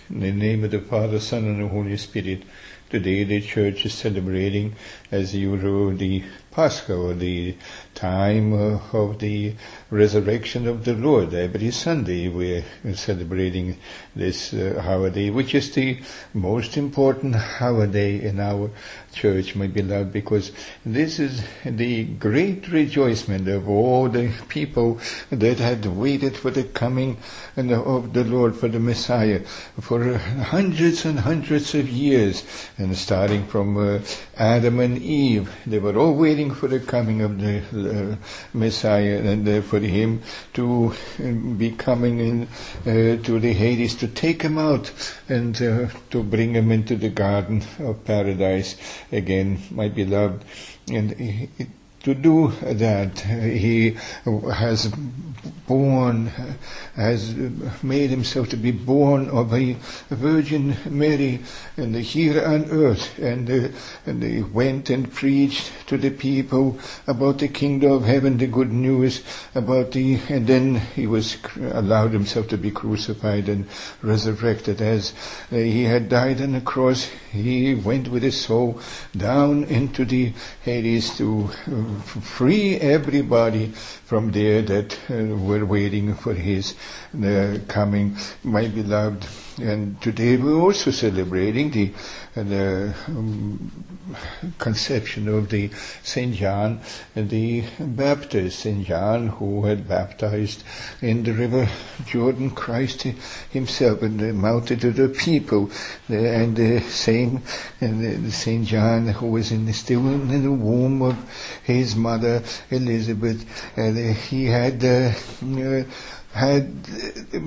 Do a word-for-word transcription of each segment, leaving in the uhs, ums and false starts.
In the name of the Father, Son, and the Holy Spirit. Today the Church is celebrating, as usual, the Pascha, or the time uh, of the resurrection of the Lord. Every Sunday we're celebrating this uh, holiday, which is the most important holiday in our Church, my beloved, because this is the great rejoicement of all the people that had waited for the coming of the Lord, for the Messiah, for hundreds and hundreds of years, and starting from uh, Adam and Eve. They were all waiting for the coming of the uh, Messiah, and uh, for him to uh, be coming in uh, to the Hades, to take him out and uh, to bring him into the garden of paradise again, my beloved. And he, to do that, he has born, has made himself to be born of a Virgin Mary, and here on earth, and, uh, and he went and preached to the people about the kingdom of heaven, the good news about the, and then he was allowed himself to be crucified and resurrected. As uh, he had died on the cross, he went with his soul down into the Hades to uh, free everybody from there that uh, were waiting for his uh, coming, my beloved. And today we're also celebrating the, uh, the um, conception of the Saint John, the Baptist, Saint John, who had baptized in the river Jordan Christ himself and the multitude of people. And the same, and the Saint John, who was in the, still in the womb of his mother Elizabeth, and he had uh, uh, had uh,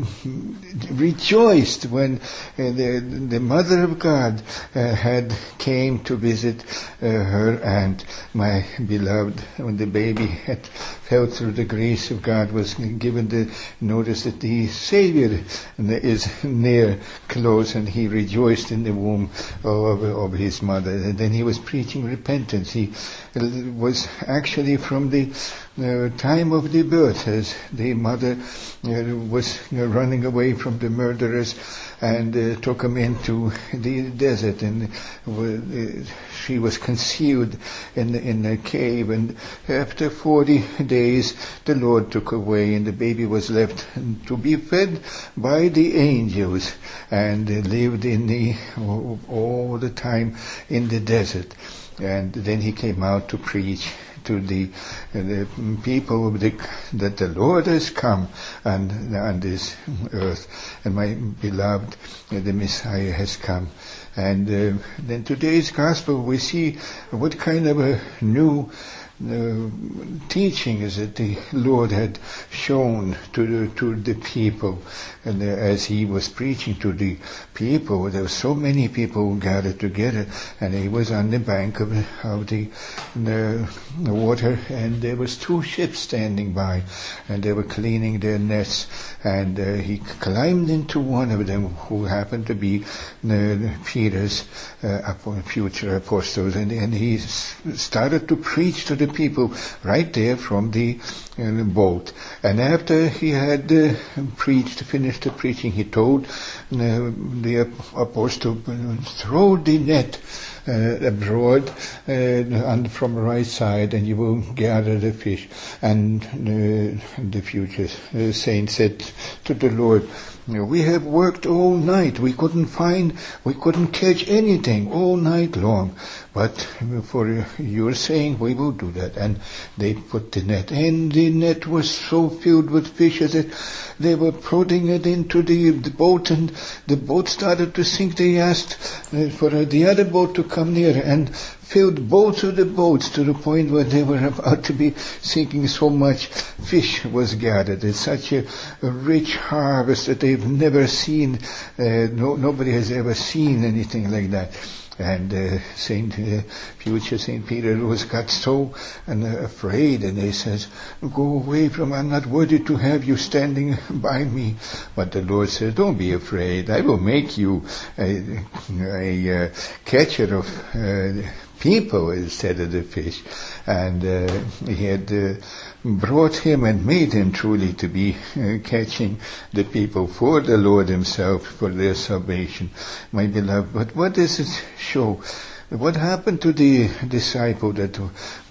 rejoiced when uh, the, the Mother of God uh, had came to visit uh, her aunt, my beloved. When the baby had fell through the grace of God, was given the notice that the Savior is near, close, and he rejoiced in the womb of, of his mother. And then he was preaching repentance. He was actually from the uh, time of the birth, as the mother uh, was uh, running away from the murderers, and uh, took him into the desert, and uh, she was concealed in in a cave, and after forty days the Lord took away, and the baby was left to be fed by the angels, and uh, lived in the all the time in the desert. And then he came out to preach to the, uh, the people the, that the Lord has come on, on this earth, and my beloved, uh, the Messiah has come. And uh, then today's gospel, we see what kind of a new uh, teaching is that the Lord had shown to the, to the people. And uh, as he was preaching to the people, there were so many people gathered together, and he was on the bank of, of the, the, the water, and there was two ships standing by, and they were cleaning their nets, and uh, he climbed into one of them, who happened to be uh, Peter's uh, future apostles, and, and he started to preach to the people right there from the uh, boat. And after he had uh, preached, finished the preaching, he told uh, the apostle, throw the net uh, abroad uh, and from the right side, and you will gather the fish. And uh, the future uh, saint said to the Lord, we have worked all night. We couldn't find, we couldn't catch anything all night long. But for your saying, we will do that. And they put the net. And the net was so filled with fishes that they were putting it into the, the boat, and the boat started to sink. They asked for the other boat to come near, and filled both of the boats to the point where they were about to be sinking. So much fish was gathered. It's such a, a rich harvest that they've never seen. Uh, no, nobody has ever seen anything like that. And uh, Saint uh, future Saint Peter was got so uh, afraid, and he says, "Go away from! I'm not worthy to have you standing by me." But the Lord says, "Don't be afraid. I will make you a, a uh, catcher of uh, people instead of the fish." and uh, he had uh, brought him and made him truly to be uh, catching the people for the Lord himself, for their salvation, my beloved. But what does it show? What happened to the disciple that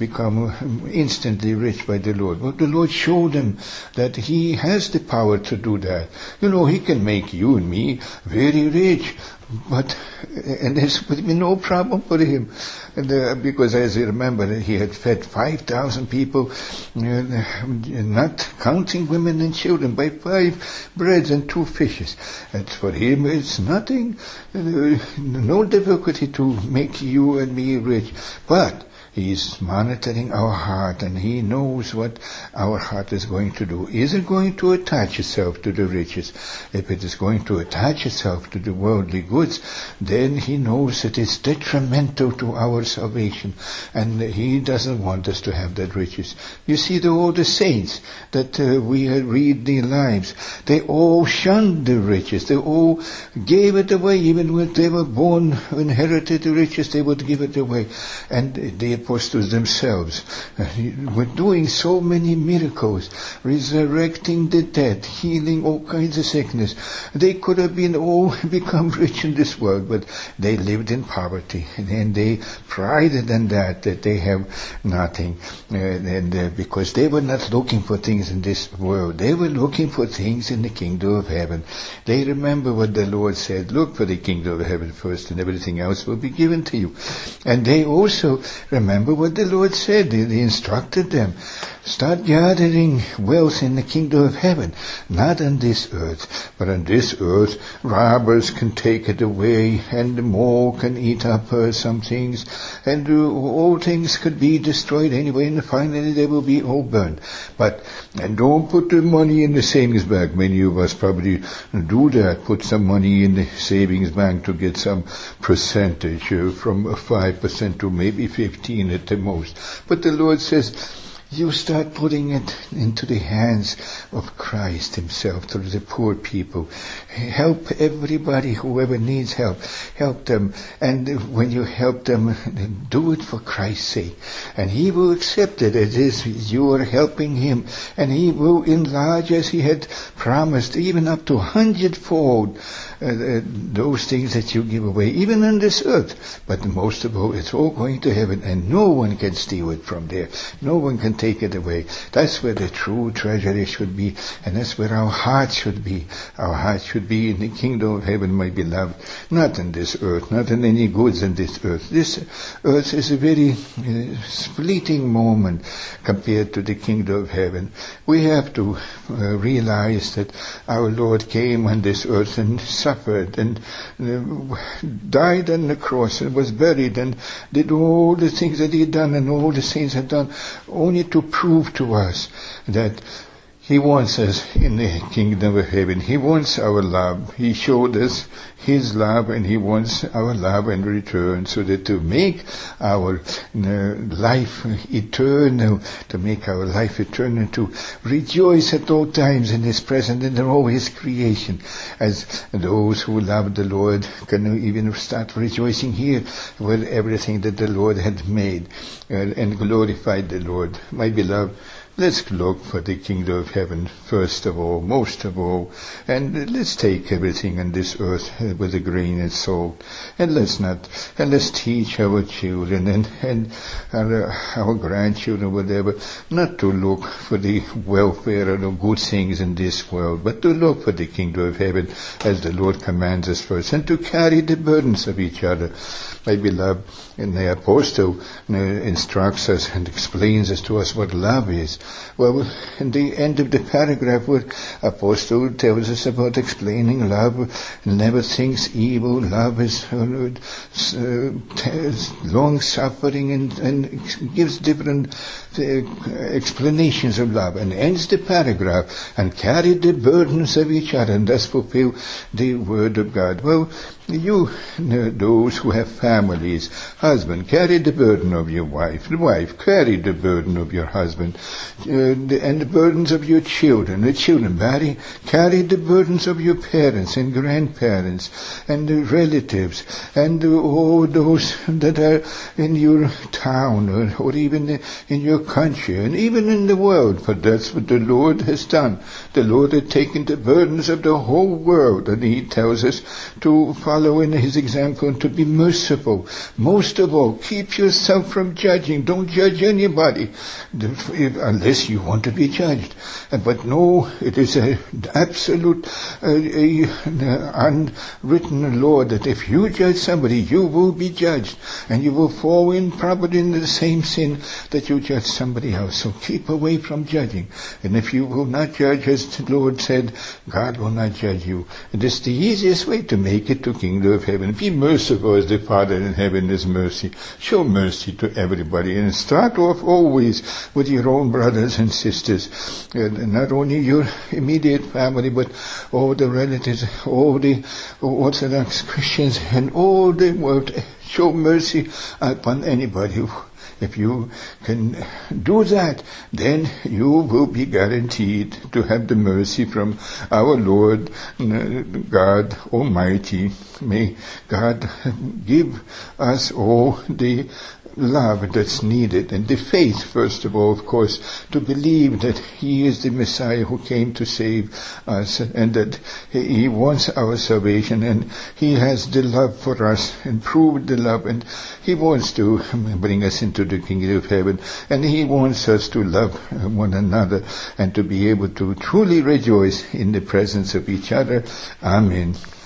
become instantly rich by the Lord? Well, the Lord showed him that he has the power to do that. You know, he can make you and me very rich, but, and this would be no problem for him. And, uh, because as I remember, he had fed five thousand people, uh, not counting women and children, by five breads and two fishes. And for him it's nothing, uh, no difficulty to make you and me rich. But He's monitoring our heart, and He knows what our heart is going to do. Is it going to attach itself to the riches? If it is going to attach itself to the worldly goods, then He knows it is detrimental to our salvation, and He doesn't want us to have that riches. You see, the, all the saints that uh, we read their lives, they all shunned the riches. They all gave it away. Even when they were born, inherited the riches, they would give it away. And the apostles themselves uh, were doing so many miracles, resurrecting the dead, healing all kinds of sickness. They could have been all become rich in this world, but they lived in poverty, and they prided in that, that they have nothing. Uh, and uh, because they were not looking for things in this world, they were looking for things in the kingdom of heaven. They remember what the Lord said, look for the kingdom of heaven first, and everything else will be given to you. And they also remember what the Lord said. He instructed them, start gathering wealth in the kingdom of heaven, not on this earth, but on this earth robbers can take it away, and the mole can eat up uh, some things, and uh, all things could be destroyed anyway, and finally they will be all burned. But and don't put the money in the savings bank. Many of us probably do that, put some money in the savings bank to get some percentage, uh, from five percent to maybe fifteen at the most. But the Lord says, you start putting it into the hands of Christ Himself, to the poor people. Help everybody, whoever needs help. Help them. And when you help them, do it for Christ's sake. And He will accept it as is you are helping Him. And He will enlarge, as He had promised, even up to hundredfold, uh, uh, those things that you give away, even on this earth. But most of all, it's all going to heaven, and no one can steal it from there. No one can take it away. That's where the true treasury should be, and that's where our heart should be. Our heart should be in the kingdom of heaven, my beloved, not in this earth, not in any goods in this earth. This earth is a very uh, fleeting moment compared to the kingdom of heaven. We have to uh, realize that our Lord came on this earth and suffered and uh, died on the cross and was buried and did all the things that He had done and all the saints had done, only to prove to us that He wants us in the kingdom of heaven. He wants our love. He showed us His love, and He wants our love in return, so that to make our uh, life eternal, to make our life eternal, to rejoice at all times in His presence and in all His creation, as those who love the Lord can even start rejoicing here with everything that the Lord had made, uh, and glorified the Lord. My beloved, let's look for the kingdom of heaven first of all, most of all, and let's take everything on this earth with a grain of salt, and let's not, and let's teach our children and, and our, our grandchildren, whatever, not to look for the welfare or the good things in this world, but to look for the kingdom of heaven as the Lord commands us first, and to carry the burdens of each other. My beloved, and the apostle uh, instructs us and explains us to us what love is. Well, in the end of the paragraph, where apostle tells us about explaining love, never thinks evil. Love is uh, uh, long-suffering, and, and gives different uh, explanations of love, and ends the paragraph, and carry the burdens of each other, and thus fulfill the word of God. Well, You, those who have families, husband, carry the burden of your wife. The wife, carry the burden of your husband. Uh, the, and the burdens of your children. The children, carry, carry the burdens of your parents and grandparents and the relatives and uh, all those that are in your town or, or even in your country and even in the world. For that's what the Lord has done. The Lord had taken the burdens of the whole world, and He tells us to follow in His example and to be merciful. Most of all, keep yourself from judging. Don't judge anybody unless you want to be judged. But no, it is an absolute uh, a, a unwritten law that if you judge somebody, you will be judged, and you will fall in probably in the same sin that you judge somebody else. So keep away from judging. And if you will not judge, as the Lord said, God will not judge you. It is the easiest way to make it to kingdom of heaven. Be merciful as the Father in heaven is mercy. Show mercy to everybody, and start off always with your own brothers and sisters, and not only your immediate family, but all the relatives, all the Orthodox Christians, and all the world. Show mercy upon anybody. If you can do that, then you will be guaranteed to have the mercy from our Lord God Almighty. May God give us all the love that's needed, and the faith, first of all, of course, to believe that He is the Messiah who came to save us, and that He wants our salvation, and He has the love for us, and proved the love, and He wants to bring us into the kingdom of heaven, and He wants us to love one another, and to be able to truly rejoice in the presence of each other. Amen.